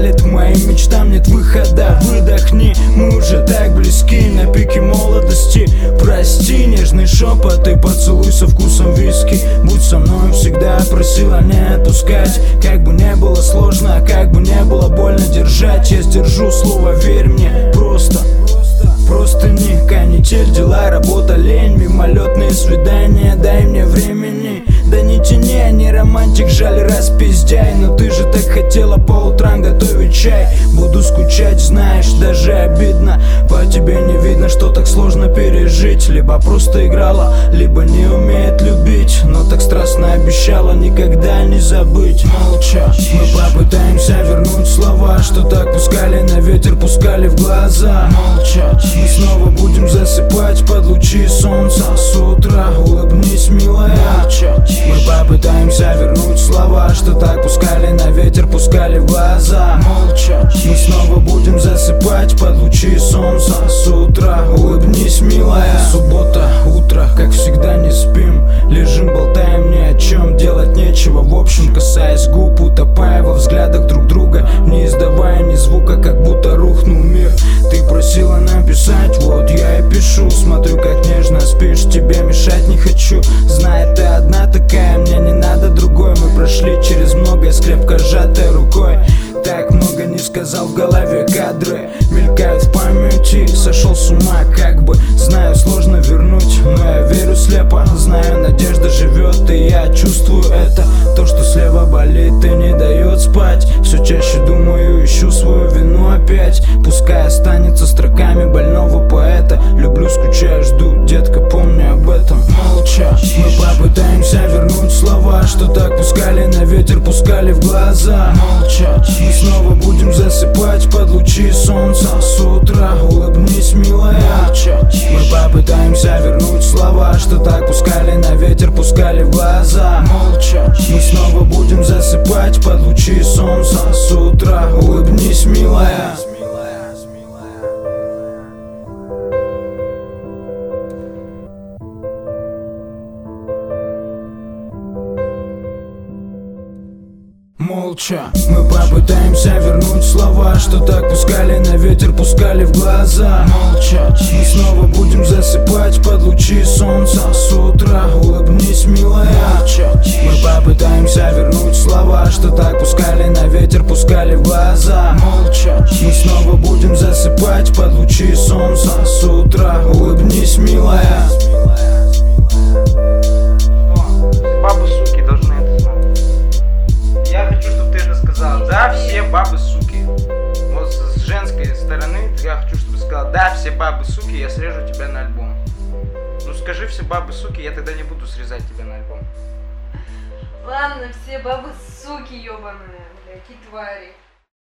палит, моим мечтам нет выхода. Выдохни, мы уже так близки, на пике молодости. Прости, нежный шепот и поцелуй со вкусом виски. Будь со мной всегда, просила не отпускать. Как бы не было сложно, как бы не было больно держать, я сдержу слово, верь мне. Просто не канитель, дела, работа, лень, мимолетные свидания, дай мне времени. Да не тяни, а не романтик, жаль, распиздяй. Но ты же так хотела по утрам готовить чай. Буду скучать, знаешь, даже обидно. По тебе не видно, что так сложно пережить. Либо просто играла, либо не умеет любить. Но так страстно обещала никогда не забыть. Молча, мы попытаемся вернуть слова, что так пускали на ветер, пускали в глаза. Молча, мы снова будем засыпать под лучи солнца с утра. Улыбнись, милая. Молча, мы попытаемся вернуть слова, что так пускали на ветер, пускали в глаза. Молча, мы снова будем засыпать под лучи солнца с утра. Улыбнись, милая. Суббота, утро, как всегда не спим. Лежим, болтаем ни о чем, делать нечего. В общем, касаясь губ, утопая во взглядах друг друга, не издавая ни звука, как будто рухнул мир. Ты просила написать, вот я и пишу. Смотрю, как нежно спишь, тебе мешать не хочу. Знай, ты одна такая, мне не надо другой. Мы прошли через многое с крепко сжатой рукой. Так много не сказал, в голове кадры мелькают в памяти. Сошел с ума, как бы, знаю, сложно вернуть, но я верю слепо. Знаю, надежда живет, и я чувствую это. То, что слева болит и не дает спать. Все чаще думаю, ищу свою вину опять. Пускай останется строками больного поэта. Люблю, скучаю, жду, детка, помни об этом. Молча, мы попытаемся вернуть слова, что так пускали на ветер, пускали в глаза. Молча, мы снова будем засыпать под лучи солнца с утра. Улыбнись, милая. Молча, мы попытаемся вернуть слова, что так пускали на ветер, пускали в глаза. Молча, мы снова будем засыпать под лучи солнца с утра. Улыбнись, милая. Молча, мы попытаемся вернуть слова, что так пускали на ветер, пускали в глаза. Молча, мы снова будем засыпать под лучи солнца с утра. Улыбнись, милая. Молча, мы попытаемся вернуть слова, что так пускали на ветер, пускали в глаза. Молча, мы снова будем засыпать под лучи солнца с утра. Улыбнись, милая. Бабы, суки, должны это знать. Я хочу, чтобы ты это сказал. Да, все бабы, суки. Вот с женской стороны я хочу, чтобы ты сказал: да, все бабы, суки, я срежу тебя на альбом. Ну скажи все бабы, суки, я тогда не буду срезать тебя на альбом. Ладно, все бабы, суки, ебаные, какие твари.